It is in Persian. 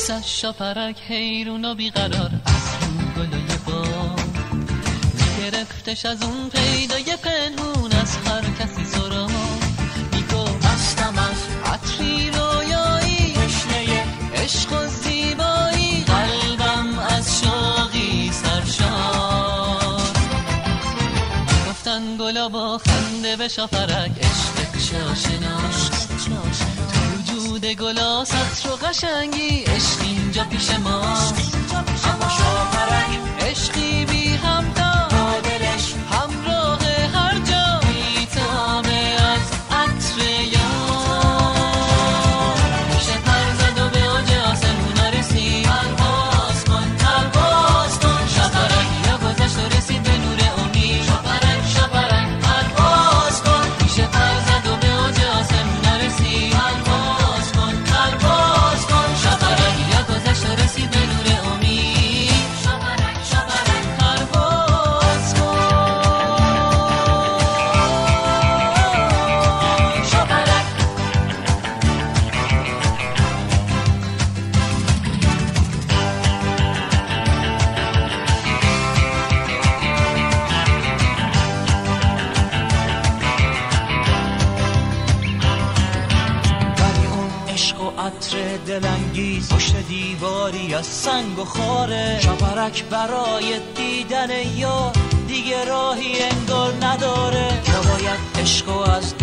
واسش شاپرک حیرون و بیقرار از رو گلای با گرفتش از اون پیدای پنهون از هر کسی سرا میگو مستم از عطری رویایی تشنه عشق و زیبایی قلبم از شوقی سرشار گفتن گلا با خنده به شاپرک عشق شاشناش تو وجود گلا سطر و قشنگی عشق اینجا پیش ماست اما شاپرک عشقی بی همتا با دلش همراه هر جا میتابه از عطر یار میشه پر زد و به اوج آسمونا رسید پرواز کن شاپرک یا گذشت و رسید به نور امید شاپرک پرواز کن میشه پر زد و به اوج آسمونا رسید پرواز کن شاپرک یا گذشت و رسید به نور امید شاپرک پرواز کن شاپرک ولی اون عشق و عطر دلانگیز پشت دیواری از سنگ و خاره شاپرک برای دیدن یار دیگه راهی انگار نداره یا باید عشق و از